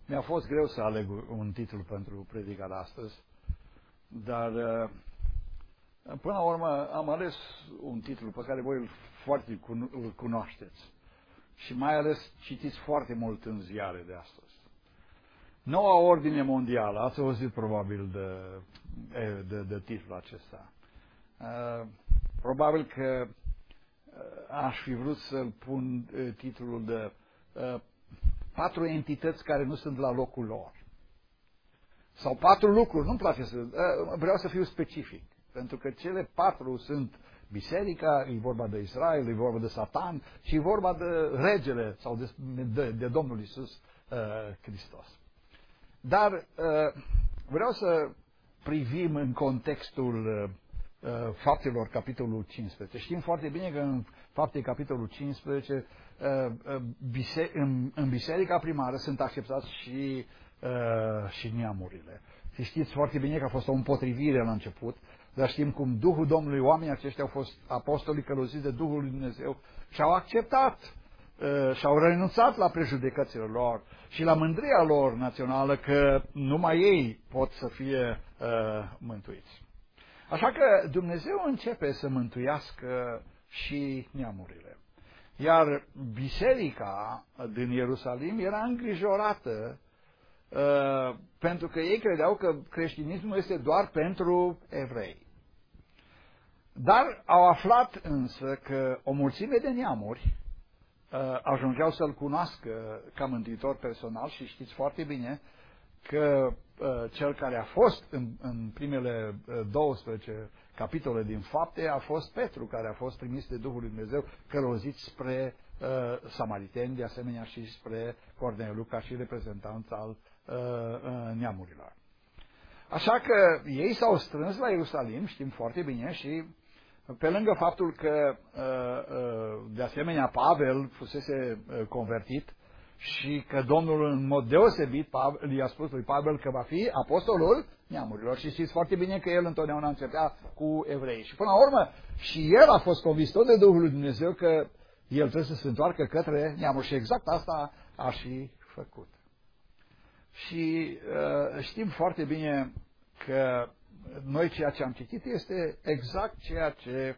Mi-a fost greu să aleg un titlu pentru predica de astăzi, dar până la urmă am ales un titlu pe care voi îl cunoașteți și mai ales citiți foarte mult în ziare de astăzi. Noua ordine mondială, ați auzit probabil de titlul acesta. Probabil că aș fi vrut să-l pun titlul de 4 entități care nu sunt la locul lor. Sau 4 lucruri, nu-mi place vreau să fiu specific. Pentru că cele 4 sunt biserica, e vorba de Israel, e vorba de Satan și e vorba de regele sau de Domnul Iisus Hristos. Dar vreau să privim în contextul Faptelor, capitolul 15. Știm foarte bine că în Fapte, capitolul 15, în biserica primară sunt acceptați și neamurile. Și știți foarte bine că a fost o împotrivire la început, dar știm cum Duhul Domnului, oamenii aceștia au fost apostolii călăuziți de Duhul lui Dumnezeu și au acceptat și-au renunțat la prejudecățile lor și la mândria lor națională că numai ei pot să fie mântuiți. Așa că Dumnezeu începe să mântuiască și neamurile. Iar biserica din Ierusalim era îngrijorată pentru că ei credeau că creștinismul este doar pentru evrei. Dar au aflat însă că o mulțime de neamuri ajungeau să-L cunoască ca mântuitor personal și știți foarte bine că cel care a fost în primele 12 capitole din Fapte a fost Petru, care a fost trimis de Duhul lui Dumnezeu călăuzit spre samariteni, de asemenea și spre Corneliu, ca și reprezentant al neamurilor. Așa că ei s-au strâns la Ierusalim, știm foarte bine, și pe lângă faptul că de asemenea Pavel fusese convertit și că Domnul în mod deosebit i-a spus lui Pavel că va fi apostolul neamurilor și știți foarte bine că el întotdeauna începea cu evrei. Și până la urmă și el a fost convins tot de Duhul lui Dumnezeu că el trebuie să se întoarcă către neamuri și exact asta a și făcut. Și știm foarte bine că noi ceea ce am citit este exact ceea ce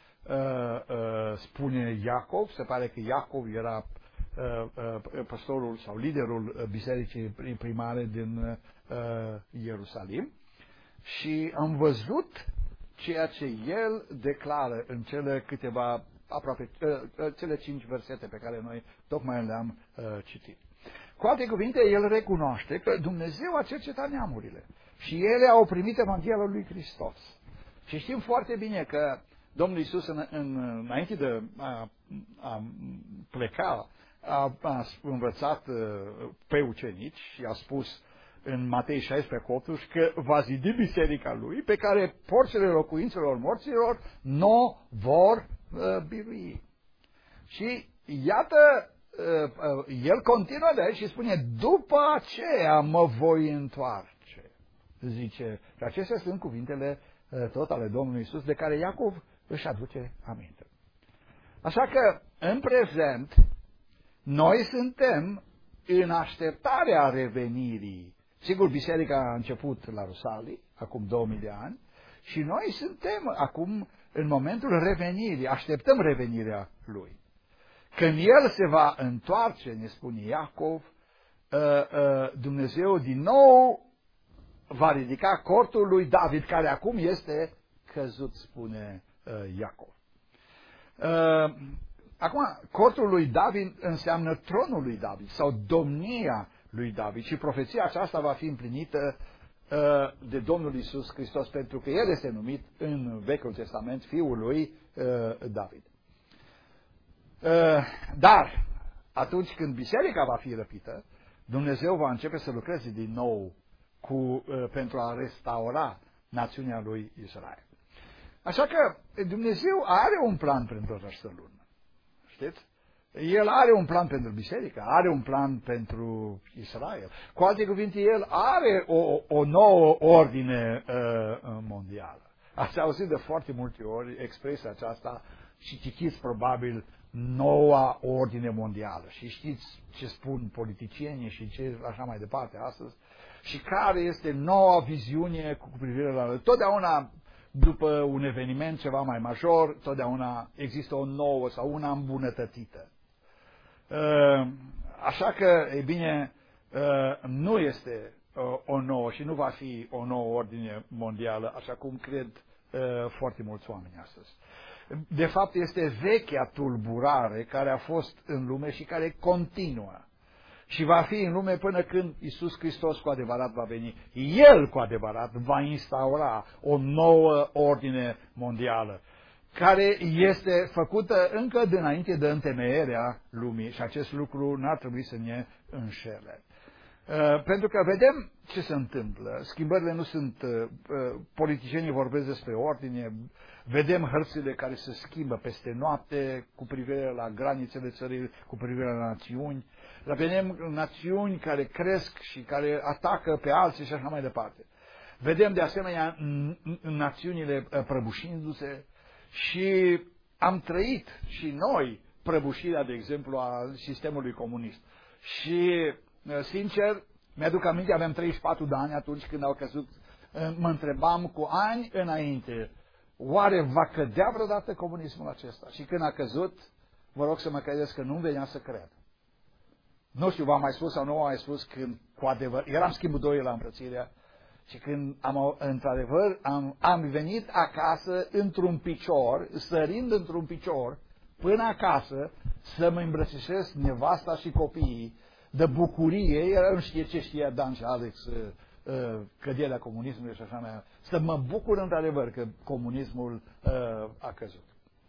spune Iacov. Se pare că Iacov era pastorul sau liderul bisericii primare din Ierusalim și am văzut ceea ce el declară în cele câteva, aproape cele 5 versete pe care noi tocmai le-am citit. Cu alte cuvinte, el recunoaște că Dumnezeu a cercetat neamurile și ele au primit Evanghelia lui Hristos. Și știm foarte bine că Domnul Iisus, înainte de a pleca, a învățat pe ucenici și a spus în Matei 16 că va zidi biserica lui, pe care porțile locuințelor morților nu vor birui. Și iată, el continuă de aici și spune, după aceea mă voi întoarce. Zice, și acestea sunt cuvintele tot ale Domnului Iisus, de care Iacov își aduce aminte. Așa că, în prezent, noi suntem în așteptarea revenirii. Sigur, biserica a început la Rusalii, acum 2000 de ani, și noi suntem acum în momentul revenirii, așteptăm revenirea lui. Când el se va întoarce, ne spune Iacov, Dumnezeu din nou va ridica cortul lui David, care acum este căzut, spune Iacov. Acum, cortul lui David înseamnă tronul lui David sau domnia lui David și profeția aceasta va fi împlinită de Domnul Iisus Hristos, pentru că el este numit în Vechiul Testament Fiul lui David. Dar, atunci când biserica va fi răpită, Dumnezeu va începe să lucreze din nou pentru a restaura națiunea lui Israel. Așa că Dumnezeu are un plan pentru această lună. Știți? El are un plan pentru biserică, are un plan pentru Israel. Cu alte cuvinte, el are o nouă ordine mondială. Ați auzit de foarte multe ori expresia aceasta și citiți probabil noua ordine mondială. Și știți ce spun politicienii și ce așa mai departe astăzi. Și care este noua viziune cu privire la... Totdeauna, după un eveniment ceva mai major, totdeauna există o nouă sau una îmbunătățită. Așa că, e bine, nu este o nouă și nu va fi o nouă ordine mondială, așa cum cred foarte mulți oameni astăzi. De fapt, este vechea tulburare care a fost în lume și care continuă. Și va fi în lume până când Iisus Hristos cu adevărat va veni. El cu adevărat va instaura o nouă ordine mondială, care este făcută încă dinainte de întemeierea lumii și acest lucru n-ar trebui să ne înșele. Pentru că vedem ce se întâmplă. Schimbările nu sunt... politicienii vorbesc despre ordine, vedem hărțile care se schimbă peste noapte cu privire la granițele țării, cu privire la națiuni. Vedem națiuni care cresc și care atacă pe alții și așa mai departe. Vedem de asemenea națiunile prăbușindu-se și am trăit și noi prăbușirea, de exemplu, a sistemului comunist. Și, sincer, mi-aduc aminte, aveam 34 de ani atunci când au căzut, mă întrebam cu ani înainte, oare va cădea vreodată comunismul acesta? Și când a căzut, vă rog să mă credeți că nu-mi venea să cred. Nu știu, v-am mai spus sau nu v-am mai spus când, cu adevăr, eram schimbul 2 la Împărățirea și când într-adevăr am venit acasă într-un picior, sărind într-un picior, până acasă, să-mi îmbrățișez nevasta și copiii de bucurie. Nu știe ce știa Dan și Alex, căderea comunismului și așa mai. Să mă bucur într-adevăr că comunismul a căzut.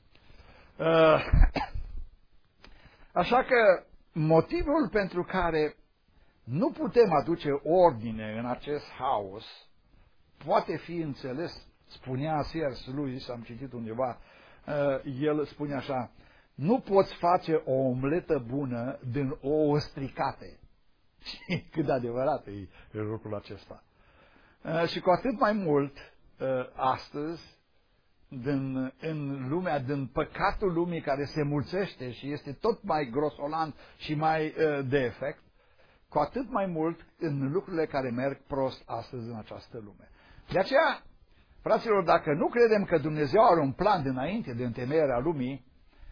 Așa că motivul pentru care nu putem aduce ordine în acest haos poate fi înțeles, spunea C.S. Lewis, am citit undeva, el spune așa, nu poți face o omletă bună din ouă stricate. Și cât de adevărat e lucrul acesta. Și cu atât mai mult astăzi, în lumea, din păcatul lumii care se mulțește și este tot mai grosolan și mai de efect, cu atât mai mult în lucrurile care merg prost astăzi în această lume. De aceea, fraților, dacă nu credem că Dumnezeu are un plan dinainte de întemeierea lumii,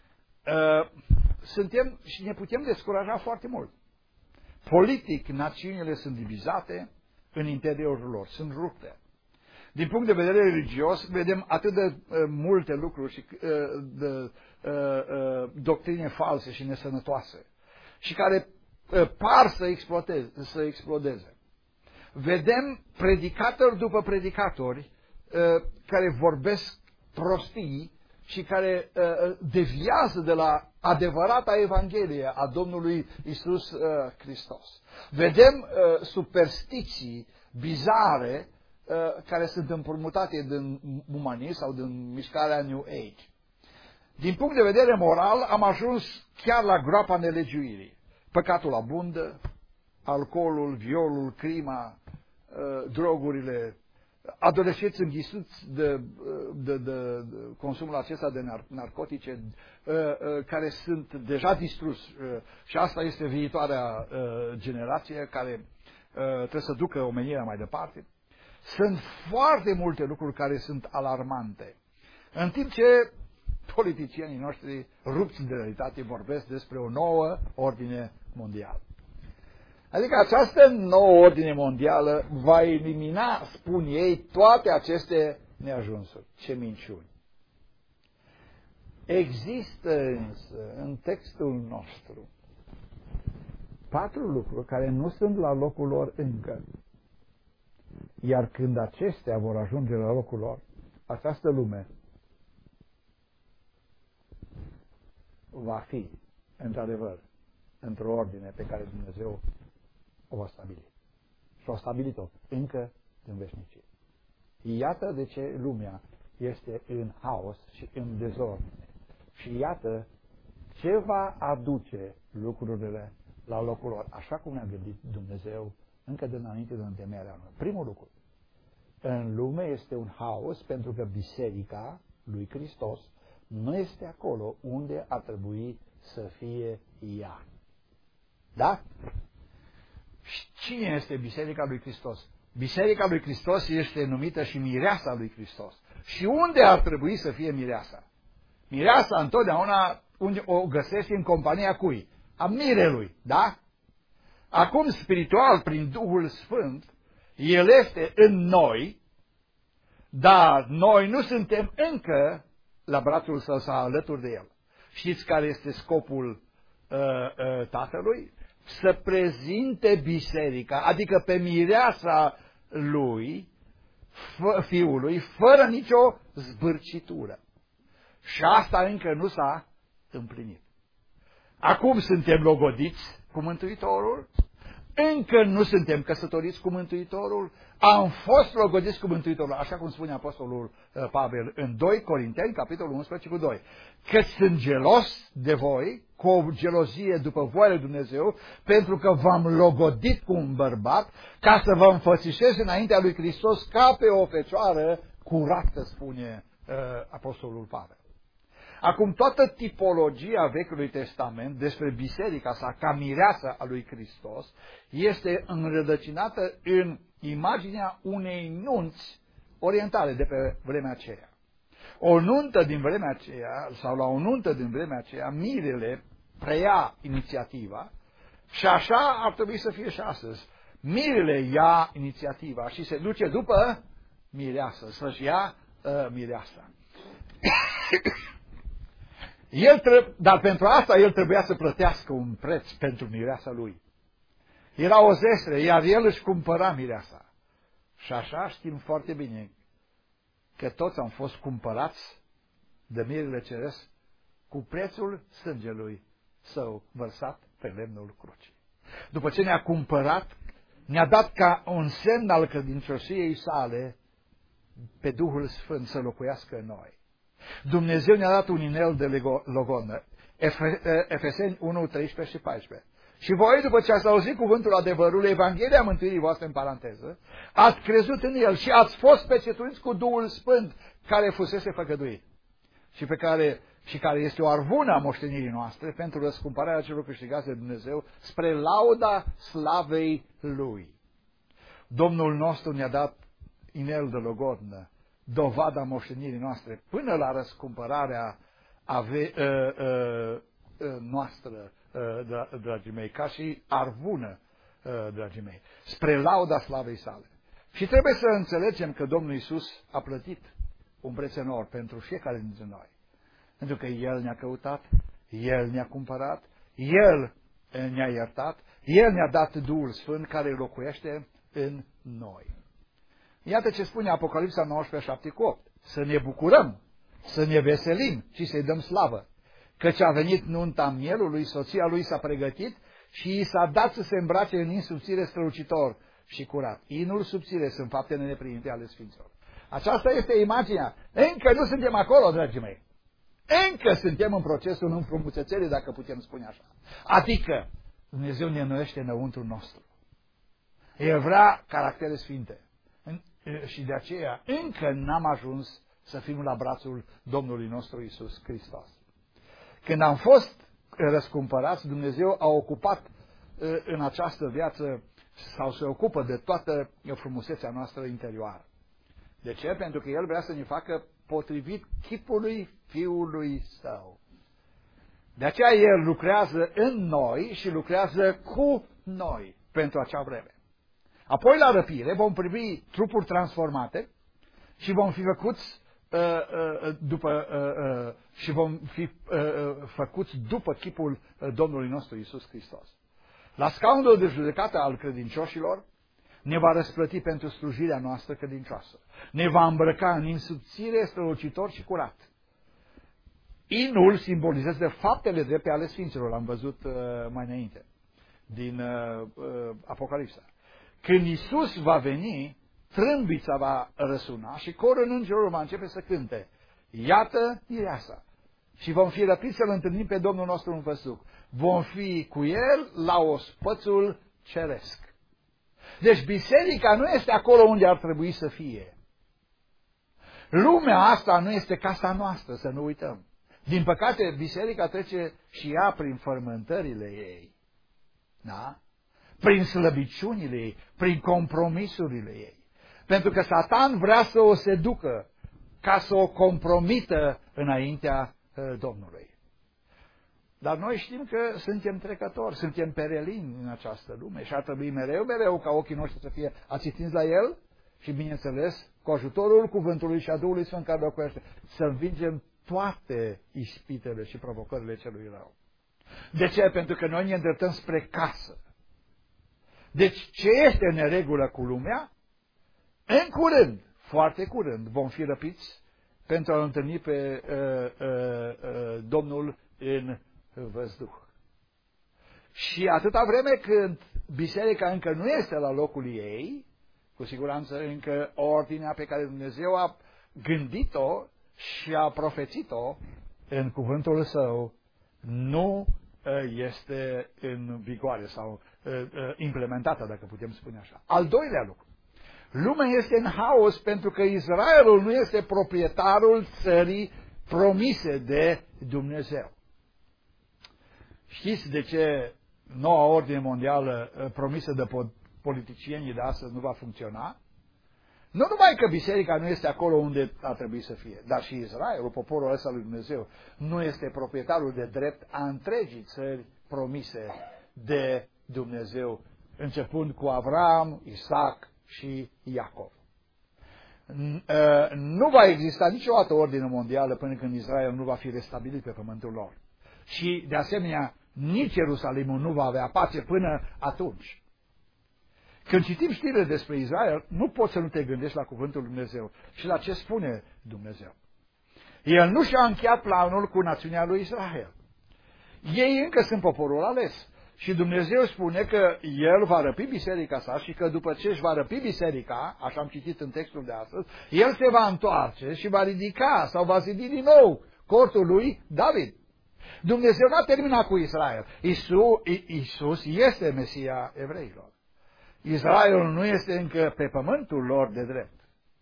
suntem și ne putem descuraja foarte mult. Politic, națiunile sunt divizate în interiorul lor, sunt rupte. Din punct de vedere religios, vedem atât de multe lucruri și de doctrine false și nesănătoase și care par să explodeze. Vedem predicatori după predicatori care vorbesc prostii și care deviază de la adevărata Evanghelie a Domnului Iisus Hristos. Vedem superstiții bizare care sunt împrumutate din umanism sau din mișcarea New Age. Din punct de vedere moral, am ajuns chiar la groapa nelegiuirii. Păcatul abundă, alcoolul, violul, crima, drogurile, adolescenți înghisuți de consumul acesta de narcotice, care sunt deja distrus. Și asta este viitoarea generație care trebuie să ducă omenirea mai departe. Sunt foarte multe lucruri care sunt alarmante. În timp ce politicienii noștri, rupți de realitate, vorbesc despre o nouă ordine mondială. Adică această nouă ordine mondială va elimina, spun ei, toate aceste neajunsuri. Ce minciuni! Există însă în textul nostru 4 lucruri care nu sunt la locul lor încă. Iar când acestea vor ajunge la locul lor, această lume va fi, într-adevăr, într-o ordine pe care Dumnezeu o va stabili. Și o stabilit-o încă în veșnicie. Iată de ce lumea este în haos și în dezordine. Și iată ce va aduce lucrurile la locul lor, așa cum ne-a gândit Dumnezeu încă de înainte de întemeierea lui. Primul lucru, în lume este un haos pentru că biserica lui Hristos nu este acolo unde ar trebui să fie ea. Da? Și cine este Biserica lui Hristos? Biserica lui Hristos este numită și mireasa lui Hristos. Și unde ar trebui să fie mireasa? Mireasa întotdeauna unde o găsești în compania cui? A mirelui, da? Acum, spiritual, prin Duhul Sfânt, El este în noi, dar noi nu suntem încă la brațul Său sau alături de El. Știți care este scopul Tatălui? Să prezinte biserica, adică pe mireasa lui, Fiului, fără nicio zbârcitură. Și asta încă nu s-a împlinit. Acum suntem logodiți cu Mântuitorul, încă nu suntem căsătoriți cu Mântuitorul, am fost logodiți cu Mântuitorul, așa cum spune Apostolul Pavel în 2 Corinteni, capitolul 11 cu 2, că sunt gelos de voi, cu o gelozie după voia lui Dumnezeu, pentru că v-am logodit cu un bărbat, ca să vă înfățișez înaintea lui Hristos ca pe o fecioară curată, spune Apostolul Pavel. Acum, toată tipologia Vechiului Testament despre biserica sa ca mireasă a lui Hristos este înrădăcinată în imaginea unei nunți orientale de pe vremea aceea. O nuntă din vremea aceea, sau la o nuntă din vremea aceea, mirele preia inițiativa și așa ar trebui să fie și astăzi. Mirele ia inițiativa și se duce după mireasă, să-și ia mireasa. Dar pentru asta el trebuia să plătească un preț pentru mireasa lui. Era o zestre, iar el își cumpăra mireasa. Și așa știm foarte bine că toți am fost cumpărați de mirele ceresc cu prețul sângelui său vărsat pe lemnul crucii. După ce ne-a cumpărat, ne-a dat ca un semn al credinciosiei sale pe Duhul Sfânt să locuiască în noi. Dumnezeu ne-a dat un inel de logodnă. Efeseni 1, 13 și 14. Și voi, după ce ați auzit cuvântul adevărului, Evanghelia mântuirii voastre în paranteză, ați crezut în el și ați fost pecetuiți cu Duhul Sfânt care fusese făgăduit și care este o arvună a moștenirii noastre pentru răscumpărarea celor câștigați de Dumnezeu spre lauda slavei Lui. Domnul nostru ne-a dat inel de logodnă, dovada moștenirii noastre, până la răscumpărarea noastră, dragii mei, ca și arvună, dragii mei, spre lauda slavei sale. Și trebuie să înțelegem că Domnul Iisus a plătit un preț enorm pentru fiecare dintre noi. Pentru că El ne-a căutat, El ne-a cumpărat, El ne-a iertat, El ne-a dat Duhul Sfânt care locuiește în noi. Iată ce spune Apocalipsa 19, 7 cu 8. Să ne bucurăm, să ne veselim și să-i dăm slavă. Căci a venit nunta mielului, soția lui s-a pregătit și i s-a dat să se îmbrace în in subțire strălucitor și curat. Inul subțire sunt faptele neprimite ale Sfinților. Aceasta este imaginea. Încă nu suntem acolo, dragii mei. Încă suntem în procesul înfrumusețării, dacă putem spune așa. Adică Dumnezeu ne înnoiește înăuntru nostru. El vrea caractere sfinte. Și de aceea încă n-am ajuns să fim la brațul Domnului nostru Iisus Hristos. Când am fost răscumpărați, Dumnezeu a ocupat în această viață sau se ocupă de toată frumusețea noastră interioară. De ce? Pentru că El vrea să ne facă potrivit chipului Fiului Său. De aceea El lucrează în noi și lucrează cu noi pentru acea vreme. Apoi la răpire vom privi trupuri transformate și vom fi făcuți făcuți după chipul Domnului nostru Iisus Hristos. La scaunul de judecată al credincioșilor ne va răsplăti pentru slujirea noastră credincioasă. Ne va îmbrăca în subțire, strălucitor și curat. Inul simbolizează faptele drepte ale Sfinților, l-am văzut mai înainte, din Apocalipsa. Când Iisus va veni, trâmbița va răsuna și corul îngerilor va începe să cânte. Iată mireasa. Și vom fi răpiți să-L întâlnim pe Domnul nostru în văzduh. Vom fi cu El la ospățul ceresc. Deci biserica nu este acolo unde ar trebui să fie. Lumea asta nu este casa noastră, să nu uităm. Din păcate, biserica trece și ea prin frământările ei, da? Prin slăbiciunile ei, prin compromisurile ei. Pentru că Satan vrea să o seducă ca să o compromită înaintea Domnului. Dar noi știm că suntem trecători, suntem perelini în această lume și ar trebui mereu ca ochii noștri să fie ațitinți la El și, bineînțeles, cu ajutorul Cuvântului și a Duhului Sfânt care locuiește, să învingem toate ispitele și provocările celui rău. De ce? Pentru că noi ne îndreptăm spre casă. Deci, ce este în neregulă cu lumea? În curând, foarte curând, vom fi răpiți pentru a întâlni pe Domnul în văzduh. Și atâta vreme când biserica încă nu este la locul ei, cu siguranță încă ordinea pe care Dumnezeu a gândit-o și a profețit-o în cuvântul Său nu este în vigoare sau implementată, dacă putem spune așa. Al doilea lucru. Lumea este în haos pentru că Israelul nu este proprietarul țării promise de Dumnezeu. Știți de ce noua ordine mondială promisă de politicienii de astăzi nu va funcționa? Nu numai că biserica nu este acolo unde ar trebui să fie, dar și Israelul, poporul ăsta lui Dumnezeu, nu este proprietarul de drept a întregii țări promise de Dumnezeu, începând cu Avram, Isaac și Iacov. Nu va exista niciodată ordine mondială până când Israel nu va fi restabilit pe pământul lor. Și, de asemenea, nici Ierusalimul nu va avea pace până atunci. Când citim știrile despre Israel, nu poți să nu te gândești la cuvântul Lui Dumnezeu și la ce spune Dumnezeu. El nu și-a încheiat planul cu națiunea lui Israel. Ei încă sunt poporul ales. Și Dumnezeu spune că El va răpi biserica sa și că după ce își va răpi biserica, așa am citit în textul de astăzi, El se va întoarce și va ridica sau va zidi din nou cortul lui David. Dumnezeu n-a terminat cu Israel. Iisus este Mesia evreilor. Israelul nu este încă pe pământul lor de drept.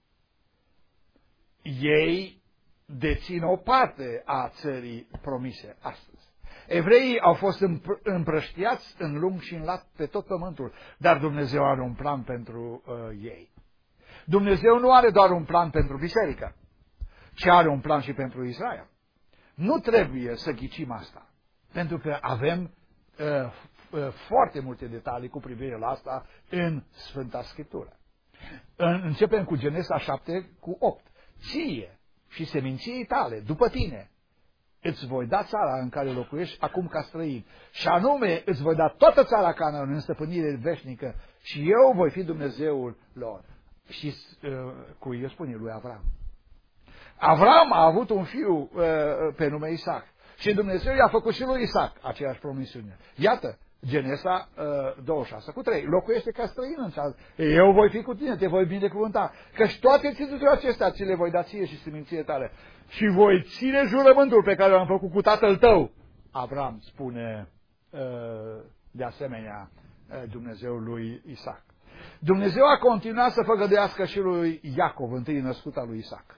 Ei dețin o parte a țării promise astăzi. Evreii au fost împrăștiați în lung și în lat pe tot pământul, dar Dumnezeu are un plan pentru ei. Dumnezeu nu are doar un plan pentru biserică, ci are un plan și pentru Israel. Nu trebuie să ghicim asta, pentru că avem foarte multe detalii cu privire la asta în Sfânta Scriptură. Începem cu Genesa 7 cu 8. Ție și seminției tale, după tine, îți voi da țara în care locuiești acum ca străin. Și anume, îți voi da toată țara Canaan în stăpânire veșnică și eu voi fi Dumnezeul lor. Și cui eu spune lui Avram. Avram a avut un fiu pe nume Isaac. Și Dumnezeu i-a făcut și lui Isaac aceeași promisiune. Iată, Genesa 26 cu 3. Locuiește ca străin în țară. Eu voi fi cu tine, te voi binecuvânta. Căci toate ținuturile acestea ți le voi da ție și seminție tale. Și voi ține jurământul pe care l-am făcut cu tatăl tău. Avram spune de asemenea Dumnezeul lui Isaac. Dumnezeu a continuat să făgăduiască și lui Iacov, întâi născut al lui Isaac.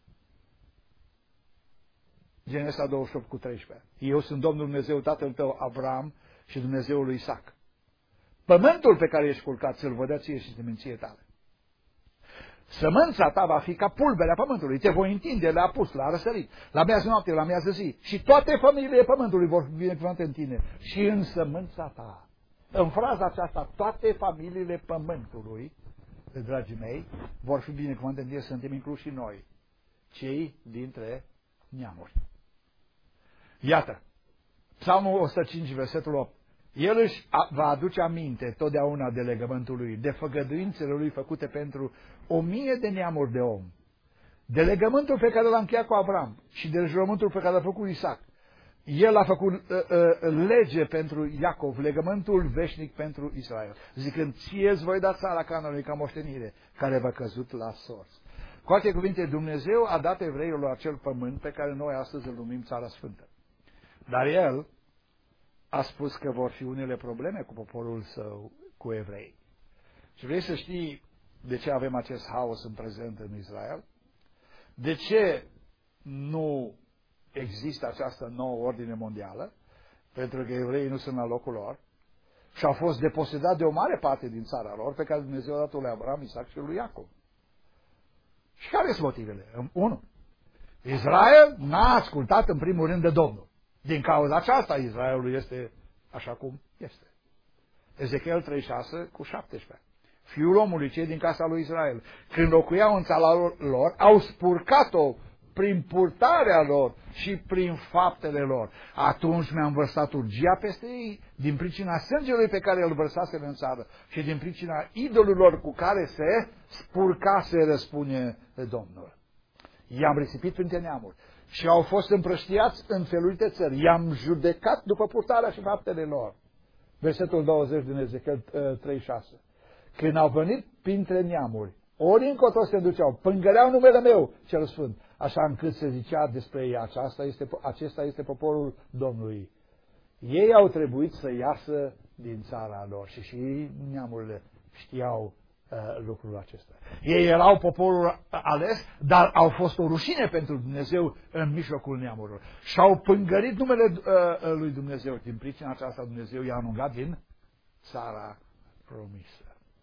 Genesa 28 cu 13. Eu sunt Domnul Dumnezeu, tatăl tău Avram și Dumnezeul lui Isaac. Pământul pe care ești culcat ți-l voi da ție și seminție tale. Sămânța ta va fi ca pulberea pământului, te voi întinde la apus, la răsărit, la miază noapte, la miază zi. Și toate familiile pământului vor fi binecuvântate în tine și în sămânța ta. În fraza aceasta, toate familiile pământului, dragii mei, vor fi binecuvântate în tine, suntem incluși și noi, cei dintre neamuri. Iată, Psalmul 105, versetul 8. El își va aduce aminte totdeauna de legământul lui, de făgăduințele lui făcute pentru 1000 de neamuri de om, de legământul pe care l-a încheiat cu Avram și de jurământul pe care l-a făcut Isaac. El a făcut lege pentru Iacov, legământul veșnic pentru Israel, zicând, ție îți voi da țara Canaanului ca moștenire, care v-a căzut la sorți. Cu alte cuvinte, Dumnezeu a dat evreilor acel pământ pe care noi astăzi îl numim Țara Sfântă. Dar El a spus că vor fi unele probleme cu poporul său, cu evrei. Și vrei să știi de ce avem acest haos în prezent în Israel? De ce nu există această nouă ordine mondială, pentru că evreii nu sunt la locul lor, și au fost deposedați de o mare parte din țara lor, pe care Dumnezeu a dat-o lui Abraham, Isaac și lui Iacov. Și care sunt motivele? 1. Israel n-a ascultat în primul rând de Domnul. Din cauza aceasta Israelul este așa cum este. Ezechiel 36:17. Fiul omului, cei din casa lui Israel, când locuiau în țara lor, au spurcat-o prin purtarea lor și prin faptele lor. Atunci mi-am vărsat urgia peste ei, din pricina sângelui pe care îl vărsaseră în țară și din pricina idolurilor cu care se spurcaseră, spune Domnul. I-am risipit printre neamuri și au fost împrăștiați în felurite țări. I-am judecat după purtarea și faptele lor. Versetul 20 din Ezechiel 3:6. Când au venit printre neamuri, ori încotro se duceau, pângăreau numele meu cel sfânt, așa încât se zicea despre ei, acesta este poporul Domnului. Ei au trebuit să iasă din țara lor și neamurile știau lucrul acesta. Ei erau poporul ales, dar au fost o rușine pentru Dumnezeu în mijlocul neamurilor. Și-au pângărit numele lui Dumnezeu. Din pricina aceasta Dumnezeu i-a anungat din țara promisă.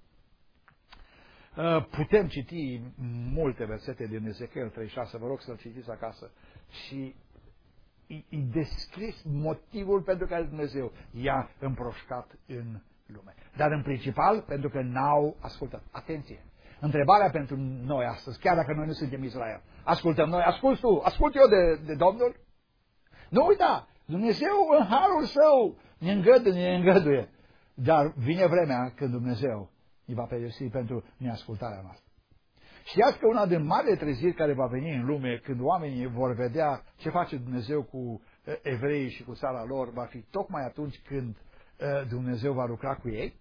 Putem citi multe versete din Ezechiel 3:6, vă rog să-l citiți acasă. Și îi descris motivul pentru care Dumnezeu i-a împroșcat în lume. Dar în principal pentru că n-au ascultat. Atenție! Întrebarea pentru noi astăzi, chiar dacă noi nu suntem Israel, ascultăm noi, ascult tu, ascult eu de Domnul? Nu uita, Dumnezeu în harul său ne îngăduie. Dar vine vremea când Dumnezeu îi va pedepsi pentru neascultarea noastră. Știați că una din marile treziri care va veni în lume, când oamenii vor vedea ce face Dumnezeu cu evreii și cu țara lor, va fi tocmai atunci când Dumnezeu va lucra cu ei?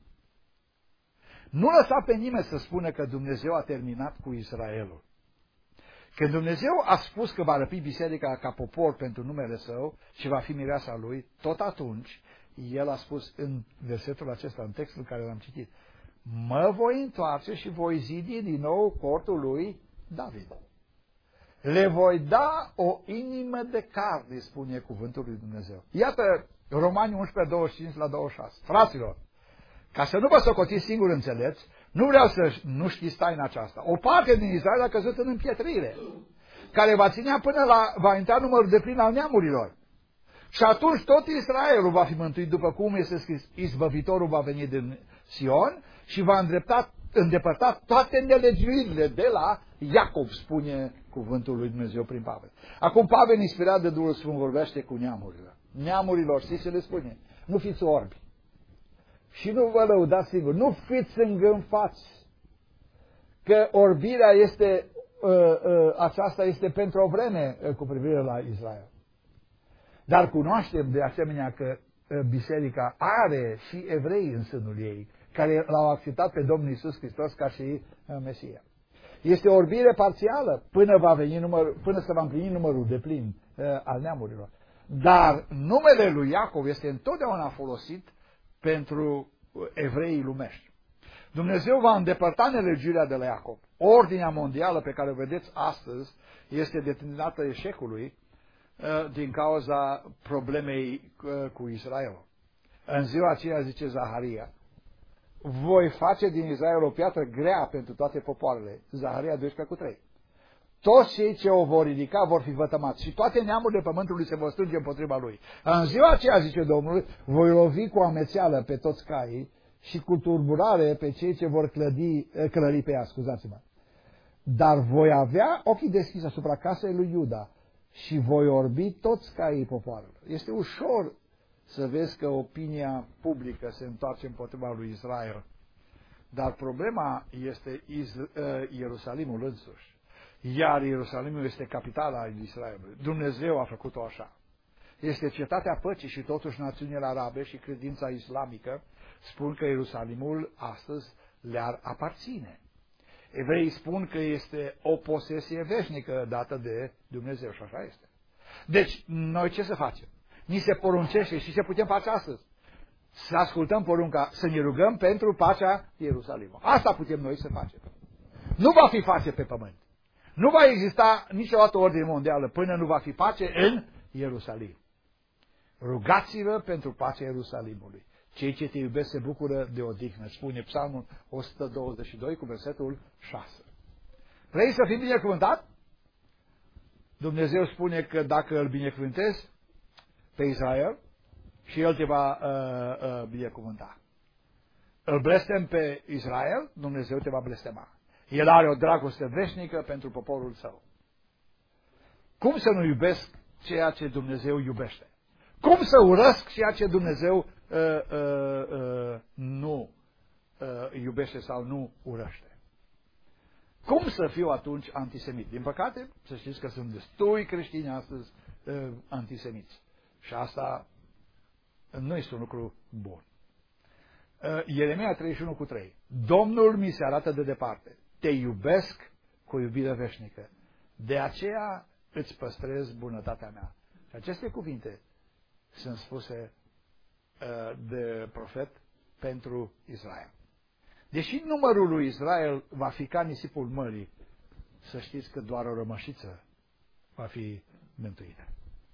Nu lăsa pe nimeni să spună că Dumnezeu a terminat cu Israelul. Când Dumnezeu a spus că va răpi biserica ca popor pentru numele Său și va fi mireasa Lui, tot atunci El a spus în versetul acesta, în textul care l-am citit, mă voi întoarce și voi zidi din nou cortul lui David. Le voi da o inimă de carne, spune cuvântul lui Dumnezeu. Iată Romani 11:25-26. Fraților, ca să nu vă socotiți singur înțelepți, nu vreau să nu știți taina aceasta. O parte din Israel a căzut în împietrire, care va ținea va intra numărul de plin al neamurilor. Și atunci tot Israelul va fi mântuit, după cum este scris, izbăvitorul va veni din Sion și va îndepărta toate nelegiuirile de la Iacob, spune cuvântul lui Dumnezeu prin Pavel. Acum Pavel, inspirat de Duhul Sfânt, vorbește cu neamurile. Neamurilor, știți ce le spune? Nu fiți orbi. Și nu vă lăudați singur. Nu fiți îngânfați. Că orbirea aceasta este pentru o vreme cu privire la Israel. Dar cunoaștem de asemenea că biserica are și evrei în sânul ei, care l-au acceptat pe Domnul Iisus Hristos ca și Mesia. Este o orbire parțială până se va împlini numărul de plin al neamurilor. Dar numele lui Iacov este întotdeauna folosit pentru evreii lumești. Dumnezeu va îndepărta nelegiuirea de la Iacov. Ordinea mondială pe care o vedeți astăzi este destinată eșecului din cauza problemei cu Israel. În ziua aceea, zice Zaharia, voi face din Israel o piatră grea pentru toate popoarele. Zaharia 12:3. Toți cei ce o vor ridica vor fi vătămați și toate neamurile pământului se vor strânge împotriva lui. În ziua aceea, zice Domnul, voi lovi cu amețeală pe toți caii și cu turburare pe cei ce vor clări pe ea, scuzați-mă. Dar voi avea ochii deschiși asupra casei lui Iuda și voi orbi toți caii popoarelor. Este ușor să vezi că opinia publică se întoarce împotriva lui Israel. Dar problema este Ierusalimul însuși. Iar Ierusalimul este capitala Israelului. Dumnezeu a făcut-o așa. Este cetatea păcii și totuși națiunile arabe și credința islamică spun că Ierusalimul astăzi le-ar aparține. Evreii spun că este o posesie veșnică dată de Dumnezeu și așa este. Deci, noi ce să facem? Ni se poruncește și ce putem face astăzi? Să ascultăm porunca, să ne rugăm pentru pacea Ierusalimului. Asta putem noi să facem. Nu va fi pace pe pământ. Nu va exista niciodată ordine mondială până nu va fi pace în Ierusalim. Rugați-vă pentru pacea Ierusalimului. Cei ce te iubesc se bucură de odihnă, spune Psalmul 122 cu versetul 6. Vrei să fii binecuvântat? Dumnezeu spune că dacă îl binecuvântezi pe Israel, și el te va binecuvânta. Îl blestem pe Israel, Dumnezeu te va blestema. El are o dragoste veșnică pentru poporul său. Cum să nu iubesc ceea ce Dumnezeu iubește? Cum să urăsc ceea ce Dumnezeu nu iubește sau nu urăște? Cum să fiu atunci antisemit? Din păcate, să știți că sunt destui creștini astăzi antisemiți. Și asta nu este un lucru bun. Ieremia 31:3. Domnul mi se arată de departe. Te iubesc cu iubire veșnică. De aceea îți păstrez bunătatea mea. Și aceste cuvinte sunt spuse de profet pentru Israel. Deși numărul lui Israel va fi ca nisipul mării, să știți că doar o rămășiță va fi mântuită.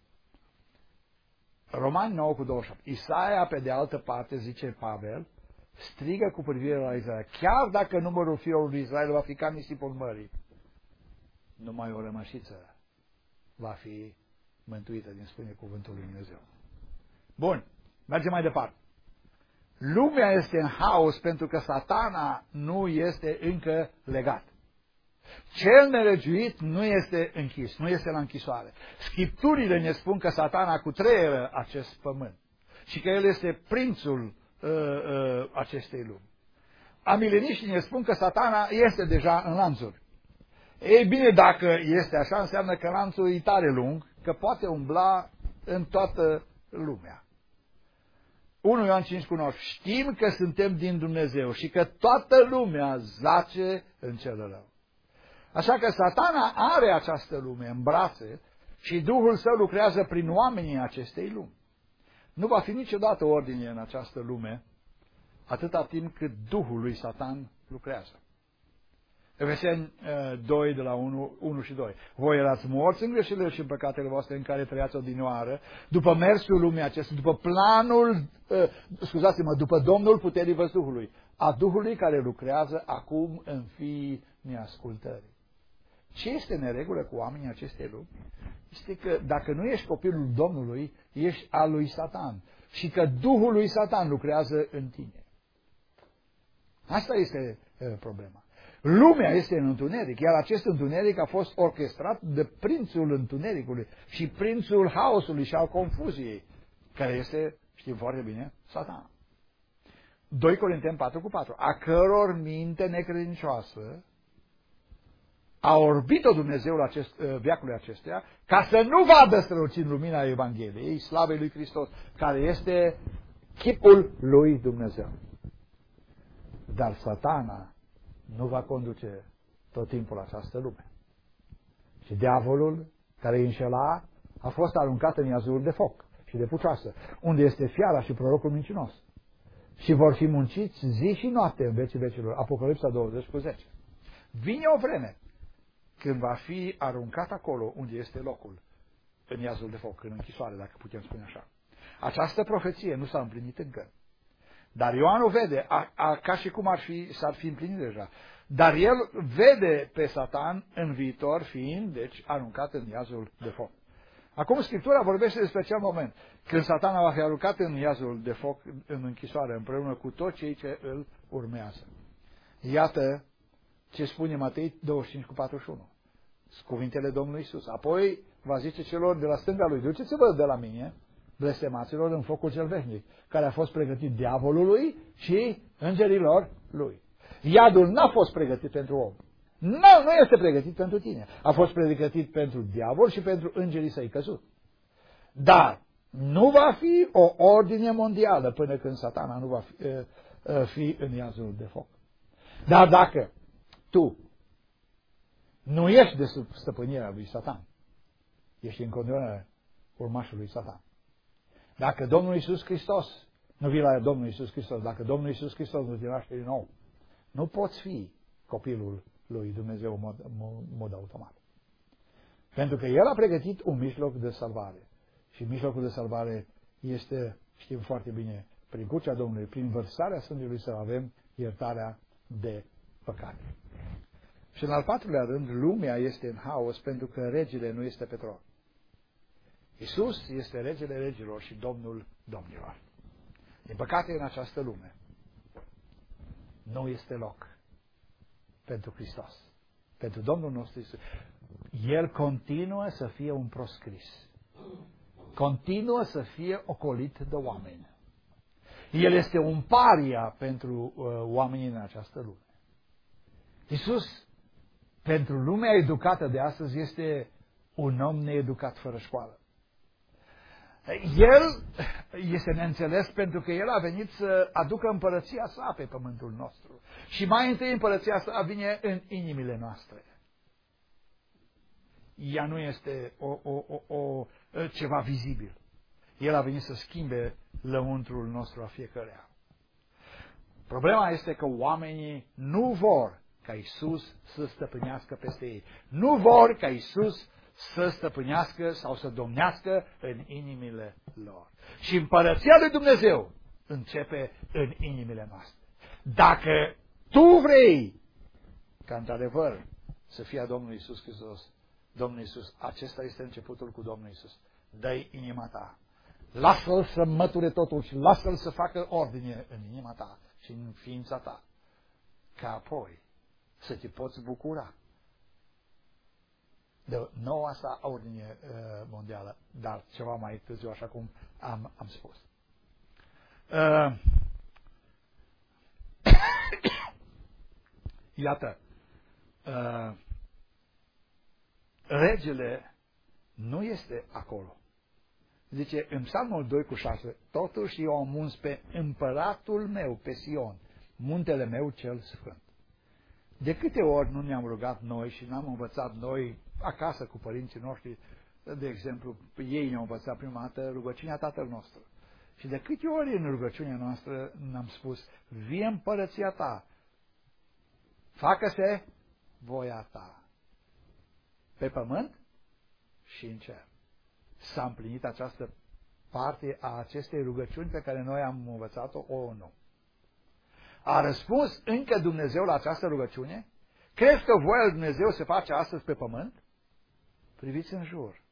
Romani 9:27. Isaia, pe de altă parte, zice Pavel, strigă cu privire la Israel. Chiar dacă numărul fiilor lui Israel va fi ca nisipul mării, numai o rămășiță va fi mântuită, din spune cuvântul lui Dumnezeu. Bun, mergem mai departe. Lumea este în haos pentru că Satana nu este încă legat. Cel nelegiuit nu este închis, nu este la închisoare. Scripturile ne spun că Satana cutreieră acest pământ și că el este prințul acestei lumi. Amileniștii ne spun că Satana este deja în lanțuri. Ei bine, dacă este așa, înseamnă că lanțul e tare lung, că poate umbla în toată lumea. 1 Ioan 5:9. Știm că suntem din Dumnezeu și că toată lumea zace în cel rău. Așa că Satana are această lume în brațe și Duhul Său lucrează prin oamenii acestei lumi. Nu va fi niciodată ordine în această lume atâta timp cât Duhul lui Satan lucrează. Efeseni 2 de la 1 și 2. Voi erați morți în greșelile și în păcatele voastre în care trăiați odinioară, după mersul lumii acestei, după planul, după Domnul puterii văzduhului, a Duhului care lucrează acum în fiii neascultării. Ce este în neregulă cu oamenii acestei lumi? Este că dacă nu ești copilul Domnului, ești al lui Satan. Și că Duhul lui Satan lucrează în tine. Asta este problema. Lumea este în întuneric, iar acest întuneric a fost orchestrat de prințul întunericului și prințul haosului și al confuziei, care este, știm foarte bine, Satan. 2 Corinteni 4:4. A căror minte necredincioasă a orbit-o Dumnezeul veacului acestuia, ca să nu vadă strălucind lumina Evangheliei, slavei lui Hristos, care este chipul lui Dumnezeu. Dar Satana nu va conduce tot timpul această lume. Și diavolul, care îi înșela, a fost aruncat în iazul de foc și de pucioasă, unde este fiara și prorocul mincinos. Și vor fi munciți zi și noapte în vecii vecilor. Apocalipsa 20:10. Vine o vreme când va fi aruncat acolo unde este locul, în iazul de foc, în închisoare, dacă putem spune așa. Această profeție nu s-a împlinit încă. Dar Ioan o vede, ca și cum s-ar fi împlinit deja. Dar el vede pe Satan în viitor fiind, deci, aruncat în iazul de foc. Acum Scriptura vorbește despre acel moment când Satana va fi aruncat în iazul de foc, în închisoare, împreună cu toți cei ce îl urmează. Iată ce spune Matei 25:41. Cuvintele Domnului Iisus. Apoi va zice celor de la stânga lui, duceți-vă de la mine, blestemaților, în focul cel veșnic, care a fost pregătit diavolului și îngerilor lui. Iadul n-a fost pregătit pentru om. Nu este pregătit pentru tine. A fost pregătit pentru diavol și pentru îngerii săi căzut. Dar nu va fi o ordine mondială până când Satana nu va fi în iazul de foc. Dar dacă tu nu ești de sub stăpânirea lui Satan, ești în continuare urmașul lui Satan. Dacă Domnul Iisus Hristos nu vii la Domnul Iisus Hristos, dacă Domnul Iisus Hristos nu te naște din nou, nu poți fi copilul lui Dumnezeu în mod automat. Pentru că El a pregătit un mijloc de salvare. Și mijlocul de salvare este, știm foarte bine, prin crucea Domnului, prin vărsarea sângelui să avem iertarea de păcate. Și în al patrulea rând, lumea este în haos pentru că regele nu este pe tron. Iisus este regele regilor și Domnul domnilor. Din păcate, în această lume nu este loc pentru Hristos, pentru Domnul nostru Iisus. El continuă să fie un proscris. Continuă să fie ocolit de oameni. El este un paria pentru oamenii în această lume. Iisus, pentru lumea educată de astăzi, este un om needucat fără școală. El este neînțeles pentru că El a venit să aducă împărăția sa pe pământul nostru. Și mai întâi împărăția sa vine în inimile noastre. Ea nu este ceva vizibil. El a venit să schimbe lăuntrul nostru a fiecăruia. Problema este că oamenii nu vor ca Iisus să stăpânească peste ei. Nu vor ca Iisus să stăpânească sau să domnească în inimile lor. Și împărăția lui Dumnezeu începe în inimile noastre. Dacă tu vrei ca într-adevăr să fie a Domnului Iisus Hristos, Domnul Iisus, acesta este începutul cu Domnul Iisus. Dă-i inima ta. Lasă-L să măture totul și lasă-L să facă ordine în inima ta și în ființa ta. Ca apoi să te poți bucura de noua sa ordine mondială, dar ceva mai târziu, așa cum am spus. Iată, regele nu este acolo. Zice în Psalmul 2:6, totuși eu am uns pe împăratul meu, pe Sion, muntele meu cel sfânt. De câte ori nu ne-am rugat noi și n-am învățat noi acasă cu părinții noștri, de exemplu, ei ne-au învățat prima dată rugăciunea Tatăl nostru. Și de câte ori în rugăciunea noastră ne-am spus, vie împărăția ta, facă-se voia ta, pe pământ și în cer. S-a împlinit această parte a acestei rugăciuni pe care noi am învățat-o, o nu. A răspuns încă Dumnezeu la această rugăciune? Crezi că voia lui Dumnezeu se face astăzi pe pământ? Priviți în jur.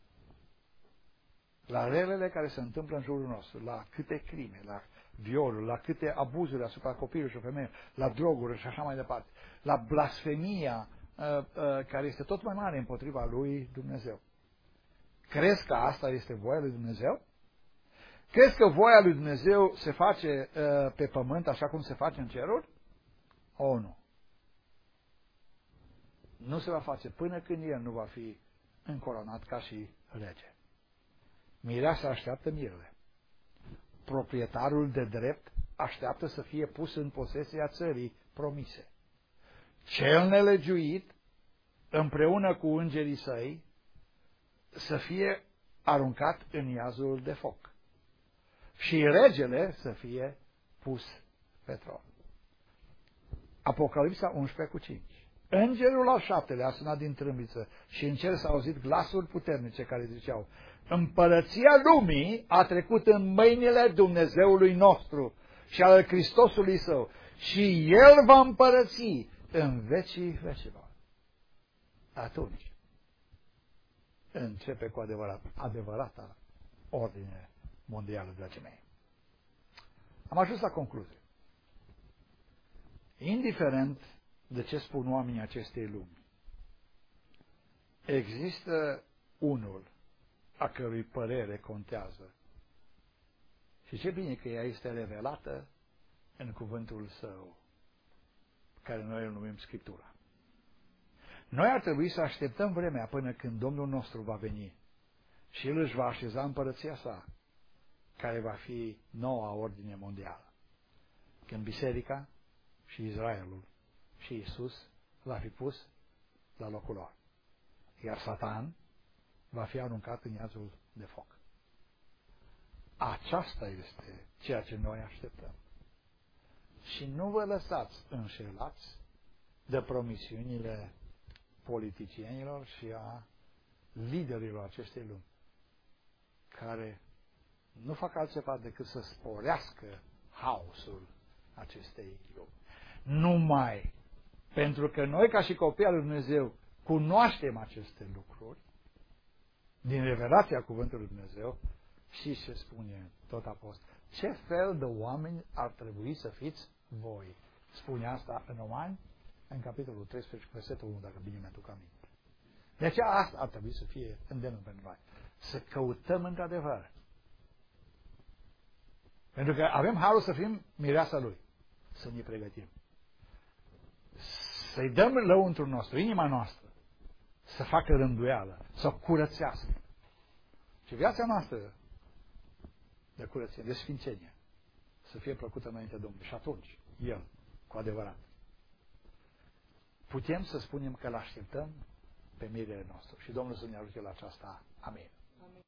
La relele care se întâmplă în jurul nostru, la câte crime, la violuri, la câte abuzuri asupra copiilor și femeilor, la droguri și așa mai departe, la blasfemia care este tot mai mare împotriva lui Dumnezeu. Crezi că asta este voia lui Dumnezeu? Crezi că voia lui Dumnezeu se face pe pământ așa cum se face în ceruri? O, nu. Nu se va face până când El nu va fi încoronat ca și rege. Mireasa așteaptă mirele. Proprietarul de drept așteaptă să fie pus în posesia țării promise. Cel nelegiuit, împreună cu îngerii săi, să fie aruncat în iazul de foc. Și regele să fie pus pe tron. Apocalipsa 11:5. Îngerul al șaptelea a sunat din trâmbiță și în cer s-au auzit glasuri puternice care ziceau: împărăția lumii a trecut în mâinile Dumnezeului nostru și al Hristosului Său și El va împărăți în vecii vecilor. Atunci începe cu adevărata ordine mondială, dragii mei. Am ajuns la concluzie. Indiferent de ce spun oamenii acestei lumi, există unul a cărui părere contează. Și ce bine că ea este revelată în cuvântul Său, care noi îl numim Scriptura. Noi ar trebui să așteptăm vremea până când Domnul nostru va veni și El își va așeza împărăția Sa, care va fi noua ordine mondială. Când biserica și Israelul și Iisus va fi pus la locul lor. Iar Satan va fi aruncat în iazul de foc. Aceasta este ceea ce noi așteptăm. Și nu vă lăsați înșelați de promisiunile politicienilor și a liderilor acestei lumi, care nu fac altceva decât să sporească haosul acestei lumi. Numai pentru că noi, ca și copii al lui Dumnezeu, cunoaștem aceste lucruri, din revelația Cuvântului Lui Dumnezeu, și ce spune tot apostol. Ce fel de oameni ar trebui să fiți voi? Spune asta în Romani, în capitolul 13, versetul 1, dacă bine mi-aduc aminte. De aceea asta ar trebui să fie îndemnul pentru noi. Să căutăm într-adevăr. Pentru că avem harul să fim mireasa Lui. Să ne pregătim. Să-i dăm lăuntrul nostru, inima noastră, să facă rânduială, să o curățească. Și viața noastră de curăție, de sfințenie, să fie plăcută înainte Domnului. Și atunci, El, cu adevărat, putem să spunem că îl așteptăm pe mirele nostru. Și Domnul să ne ajute la aceasta. Amin.